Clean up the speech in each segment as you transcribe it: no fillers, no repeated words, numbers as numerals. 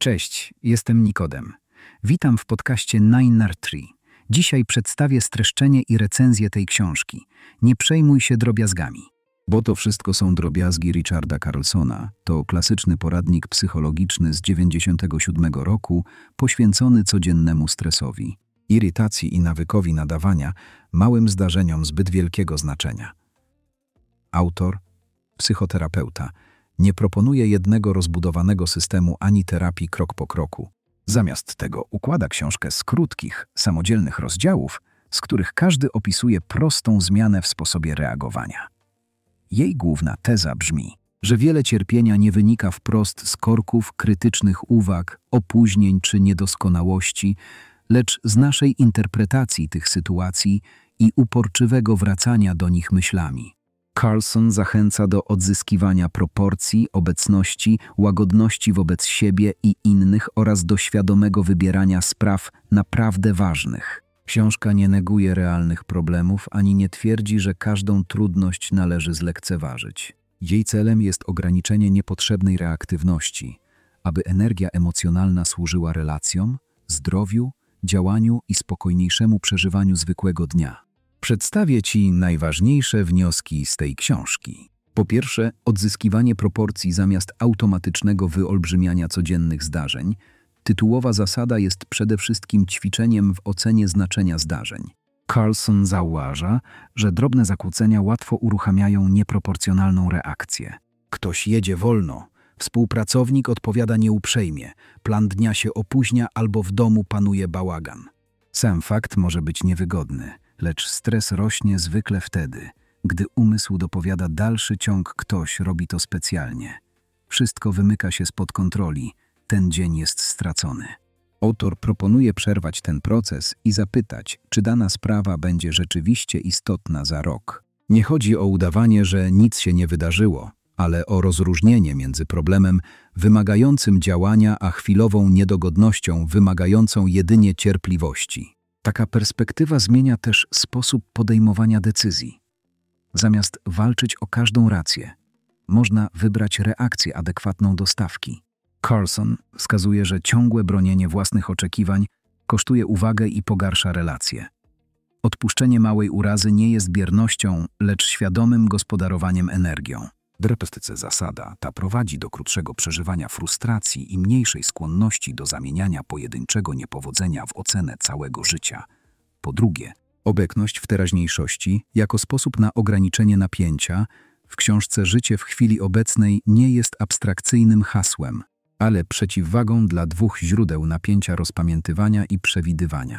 Cześć, jestem Nikodem. Witam w podcaście Nine Tree. Dzisiaj przedstawię streszczenie i recenzję tej książki. Nie przejmuj się drobiazgami. Bo to wszystko są drobiazgi Richarda Carlsona. To klasyczny poradnik psychologiczny z 1997 roku, poświęcony codziennemu stresowi, irytacji i nawykowi nadawania małym zdarzeniom zbyt wielkiego znaczenia. Autor, psychoterapeuta, nie proponuje jednego rozbudowanego systemu ani terapii krok po kroku. Zamiast tego układa książkę z krótkich, samodzielnych rozdziałów, z których każdy opisuje prostą zmianę w sposobie reagowania. Jej główna teza brzmi, że wiele cierpienia nie wynika wprost z korków, krytycznych uwag, opóźnień czy niedoskonałości, lecz z naszej interpretacji tych sytuacji i uporczywego wracania do nich myślami. Carlson zachęca do odzyskiwania proporcji, obecności, łagodności wobec siebie i innych oraz do świadomego wybierania spraw naprawdę ważnych. Książka nie neguje realnych problemów ani nie twierdzi, że każdą trudność należy zlekceważyć. Jej celem jest ograniczenie niepotrzebnej reaktywności, aby energia emocjonalna służyła relacjom, zdrowiu, działaniu i spokojniejszemu przeżywaniu zwykłego dnia. Przedstawię Ci najważniejsze wnioski z tej książki. Po pierwsze, odzyskiwanie proporcji zamiast automatycznego wyolbrzymiania codziennych zdarzeń. Tytułowa zasada jest przede wszystkim ćwiczeniem w ocenie znaczenia zdarzeń. Carlson zauważa, że drobne zakłócenia łatwo uruchamiają nieproporcjonalną reakcję. Ktoś jedzie wolno, współpracownik odpowiada nieuprzejmie, plan dnia się opóźnia albo w domu panuje bałagan. Sam fakt może być niewygodny, lecz stres rośnie zwykle wtedy, gdy umysł dopowiada dalszy ciąg, ktoś robi to specjalnie. Wszystko wymyka się spod kontroli, ten dzień jest stracony. Autor proponuje przerwać ten proces i zapytać, czy dana sprawa będzie rzeczywiście istotna za rok. Nie chodzi o udawanie, że nic się nie wydarzyło, ale o rozróżnienie między problemem wymagającym działania, a chwilową niedogodnością wymagającą jedynie cierpliwości. Taka perspektywa zmienia też sposób podejmowania decyzji. Zamiast walczyć o każdą rację, można wybrać reakcję adekwatną do stawki. Carlson wskazuje, że ciągłe bronienie własnych oczekiwań kosztuje uwagę i pogarsza relacje. Odpuszczenie małej urazy nie jest biernością, lecz świadomym gospodarowaniem energią. Zasada ta prowadzi do krótszego przeżywania frustracji i mniejszej skłonności do zamieniania pojedynczego niepowodzenia w ocenę całego życia. Po drugie, obecność w teraźniejszości jako sposób na ograniczenie napięcia w książce Życie w chwili obecnej nie jest abstrakcyjnym hasłem, ale przeciwwagą dla dwóch źródeł napięcia: rozpamiętywania i przewidywania.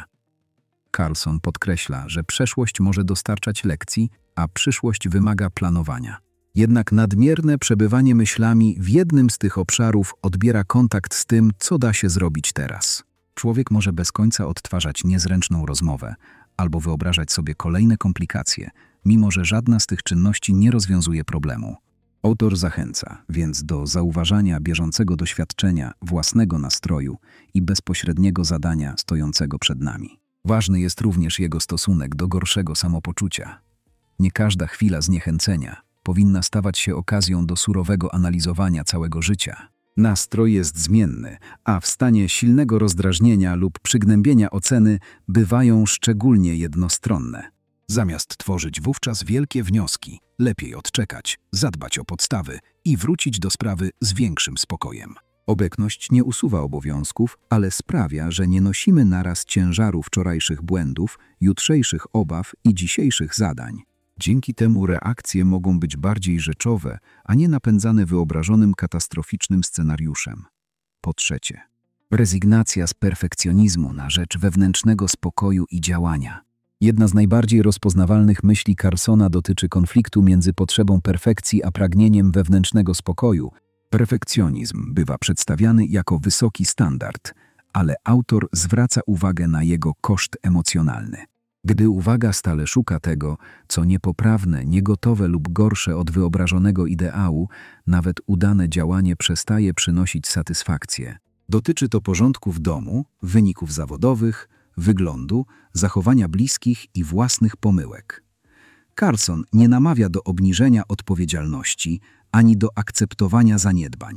Carlson podkreśla, że przeszłość może dostarczać lekcji, a przyszłość wymaga planowania. Jednak nadmierne przebywanie myślami w jednym z tych obszarów odbiera kontakt z tym, co da się zrobić teraz. Człowiek może bez końca odtwarzać niezręczną rozmowę albo wyobrażać sobie kolejne komplikacje, mimo że żadna z tych czynności nie rozwiązuje problemu. Autor zachęca więc do zauważania bieżącego doświadczenia, własnego nastroju i bezpośredniego zadania stojącego przed nami. Ważny jest również jego stosunek do gorszego samopoczucia. Nie każda chwila zniechęcenia powinna stawać się okazją do surowego analizowania całego życia. Nastrój jest zmienny, a w stanie silnego rozdrażnienia lub przygnębienia oceny bywają szczególnie jednostronne. Zamiast tworzyć wówczas wielkie wnioski, lepiej odczekać, zadbać o podstawy i wrócić do sprawy z większym spokojem. Obecność nie usuwa obowiązków, ale sprawia, że nie nosimy naraz ciężaru wczorajszych błędów, jutrzejszych obaw i dzisiejszych zadań. Dzięki temu reakcje mogą być bardziej rzeczowe, a nie napędzane wyobrażonym katastroficznym scenariuszem. Po trzecie, rezygnacja z perfekcjonizmu na rzecz wewnętrznego spokoju i działania. Jedna z najbardziej rozpoznawalnych myśli Carlsona dotyczy konfliktu między potrzebą perfekcji a pragnieniem wewnętrznego spokoju. Perfekcjonizm bywa przedstawiany jako wysoki standard, ale autor zwraca uwagę na jego koszt emocjonalny. Gdy uwaga stale szuka tego, co niepoprawne, niegotowe lub gorsze od wyobrażonego ideału, nawet udane działanie przestaje przynosić satysfakcję. Dotyczy to porządku w domu, wyników zawodowych, wyglądu, zachowania bliskich i własnych pomyłek. Carlson nie namawia do obniżenia odpowiedzialności ani do akceptowania zaniedbań.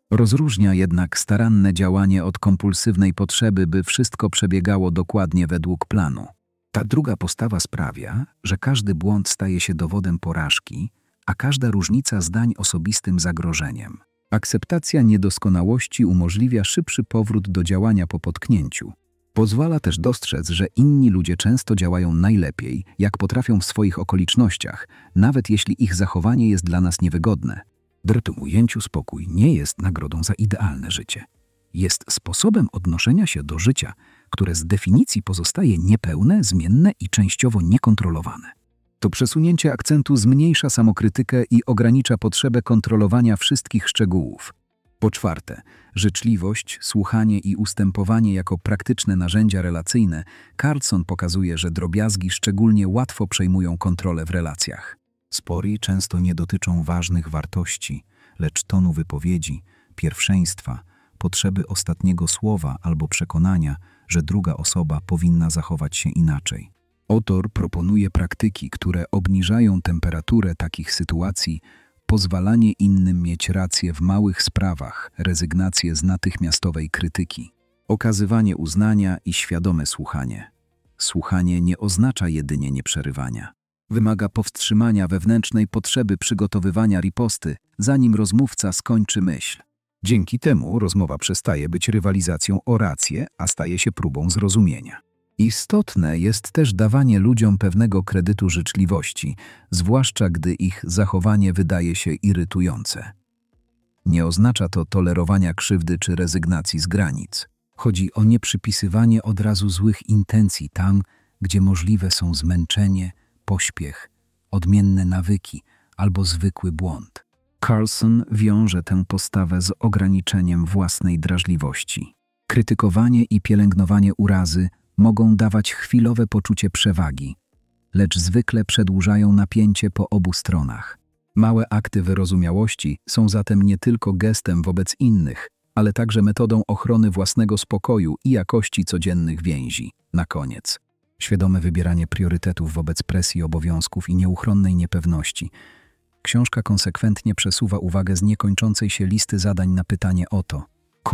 Rozróżnia jednak staranne działanie od kompulsywnej potrzeby, by wszystko przebiegało dokładnie według planu. Ta druga postawa sprawia, że każdy błąd staje się dowodem porażki, a każda różnica zdań osobistym zagrożeniem. Akceptacja niedoskonałości umożliwia szybszy powrót do działania po potknięciu. Pozwala też dostrzec, że inni ludzie często działają najlepiej, jak potrafią w swoich okolicznościach, nawet jeśli ich zachowanie jest dla nas niewygodne. W tym ujęciu spokój nie jest nagrodą za idealne życie. Jest sposobem odnoszenia się do życia, które z definicji pozostaje niepełne, zmienne i częściowo niekontrolowane. To przesunięcie akcentu zmniejsza samokrytykę i ogranicza potrzebę kontrolowania wszystkich szczegółów. Po czwarte, życzliwość, słuchanie i ustępowanie jako praktyczne narzędzia relacyjne. Carlson pokazuje, że drobiazgi szczególnie łatwo przejmują kontrolę w relacjach. Spory często nie dotyczą ważnych wartości, lecz tonu wypowiedzi, pierwszeństwa, potrzeby ostatniego słowa albo przekonania, że druga osoba powinna zachować się inaczej. Autor proponuje praktyki, które obniżają temperaturę takich sytuacji, pozwalanie innym mieć rację w małych sprawach, rezygnację z natychmiastowej krytyki, okazywanie uznania i świadome słuchanie. Słuchanie nie oznacza jedynie nieprzerywania. Wymaga powstrzymania wewnętrznej potrzeby przygotowywania riposty, zanim rozmówca skończy myśl. Dzięki temu rozmowa przestaje być rywalizacją o rację, a staje się próbą zrozumienia. Istotne jest też dawanie ludziom pewnego kredytu życzliwości, zwłaszcza gdy ich zachowanie wydaje się irytujące. Nie oznacza to tolerowania krzywdy czy rezygnacji z granic. Chodzi o nieprzypisywanie od razu złych intencji tam, gdzie możliwe są zmęczenie, pośpiech, odmienne nawyki albo zwykły błąd. Carlson wiąże tę postawę z ograniczeniem własnej drażliwości. Krytykowanie i pielęgnowanie urazy mogą dawać chwilowe poczucie przewagi, lecz zwykle przedłużają napięcie po obu stronach. Małe akty wyrozumiałości są zatem nie tylko gestem wobec innych, ale także metodą ochrony własnego spokoju i jakości codziennych więzi. Na koniec, świadome wybieranie priorytetów wobec presji obowiązków i nieuchronnej niepewności. Książka konsekwentnie przesuwa uwagę z niekończącej się listy zadań na pytanie o to,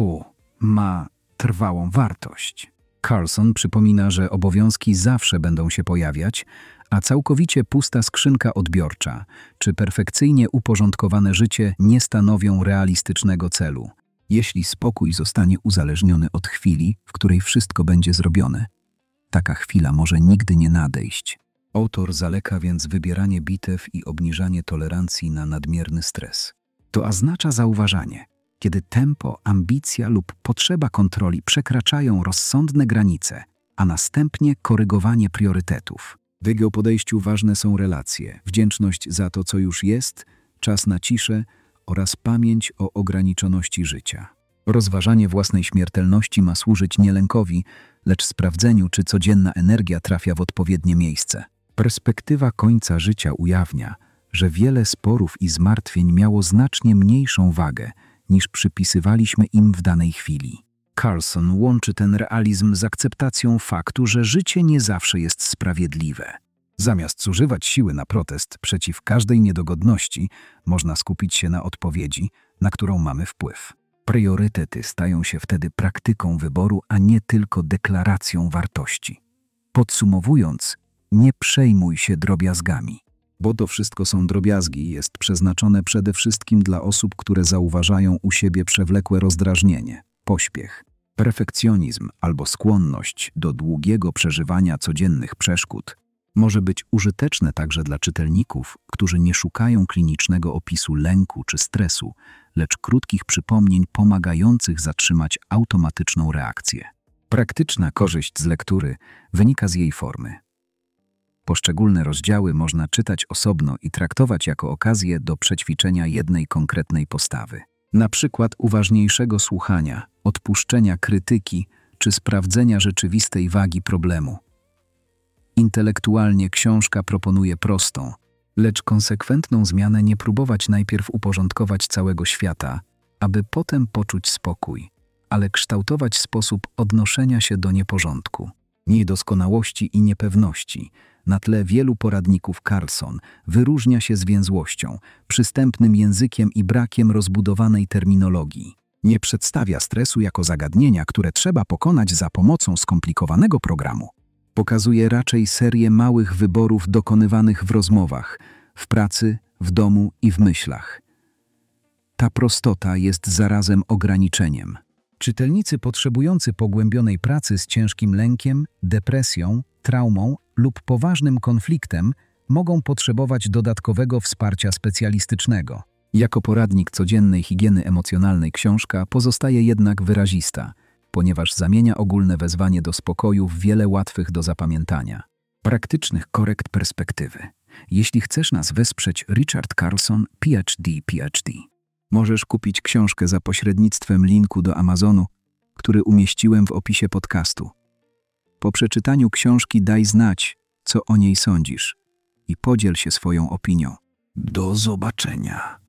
ma trwałą wartość. Carlson przypomina, że obowiązki zawsze będą się pojawiać, a całkowicie pusta skrzynka odbiorcza czy perfekcyjnie uporządkowane życie nie stanowią realistycznego celu. Jeśli spokój zostanie uzależniony od chwili, w której wszystko będzie zrobione, taka chwila może nigdy nie nadejść. Autor zaleka więc wybieranie bitew i obniżanie tolerancji na nadmierny stres. To oznacza zauważanie, kiedy tempo, ambicja lub potrzeba kontroli przekraczają rozsądne granice, a następnie korygowanie priorytetów. W jego podejściu ważne są relacje, wdzięczność za to, co już jest, czas na ciszę oraz pamięć o ograniczoności życia. Rozważanie własnej śmiertelności ma służyć nie lękowi, lecz sprawdzeniu, czy codzienna energia trafia w odpowiednie miejsce. Perspektywa końca życia ujawnia, że wiele sporów i zmartwień miało znacznie mniejszą wagę, niż przypisywaliśmy im w danej chwili. Carlson łączy ten realizm z akceptacją faktu, że życie nie zawsze jest sprawiedliwe. Zamiast zużywać siły na protest przeciw każdej niedogodności, można skupić się na odpowiedzi, na którą mamy wpływ. Priorytety stają się wtedy praktyką wyboru, a nie tylko deklaracją wartości. Podsumowując, nie przejmuj się drobiazgami. Bo to wszystko są drobiazgi, jest przeznaczone przede wszystkim dla osób, które zauważają u siebie przewlekłe rozdrażnienie, pośpiech, perfekcjonizm albo skłonność do długiego przeżywania codziennych przeszkód. Może być użyteczne także dla czytelników, którzy nie szukają klinicznego opisu lęku czy stresu, lecz krótkich przypomnień pomagających zatrzymać automatyczną reakcję. Praktyczna korzyść z lektury wynika z jej formy. Poszczególne rozdziały można czytać osobno i traktować jako okazję do przećwiczenia jednej konkretnej postawy. Na przykład uważniejszego słuchania, odpuszczenia krytyki czy sprawdzenia rzeczywistej wagi problemu. Intelektualnie książka proponuje prostą, lecz konsekwentną zmianę, nie próbować najpierw uporządkować całego świata, aby potem poczuć spokój, ale kształtować sposób odnoszenia się do nieporządku, niedoskonałości i niepewności. Na tle wielu poradników Carlson wyróżnia się zwięzłością, przystępnym językiem i brakiem rozbudowanej terminologii. Nie przedstawia stresu jako zagadnienia, które trzeba pokonać za pomocą skomplikowanego programu. Pokazuje raczej serię małych wyborów dokonywanych w rozmowach, w pracy, w domu i w myślach. Ta prostota jest zarazem ograniczeniem. Czytelnicy potrzebujący pogłębionej pracy z ciężkim lękiem, depresją, traumą lub poważnym konfliktem mogą potrzebować dodatkowego wsparcia specjalistycznego. Jako poradnik codziennej higieny emocjonalnej książka pozostaje jednak wyrazista, ponieważ zamienia ogólne wezwanie do spokoju w wiele łatwych do zapamiętania. Praktycznych korekt perspektywy. Jeśli chcesz nas wesprzeć, Richard Carlson, PhD. Możesz kupić książkę za pośrednictwem linku do Amazonu, który umieściłem w opisie podcastu. Po przeczytaniu książki daj znać, co o niej sądzisz i podziel się swoją opinią. Do zobaczenia.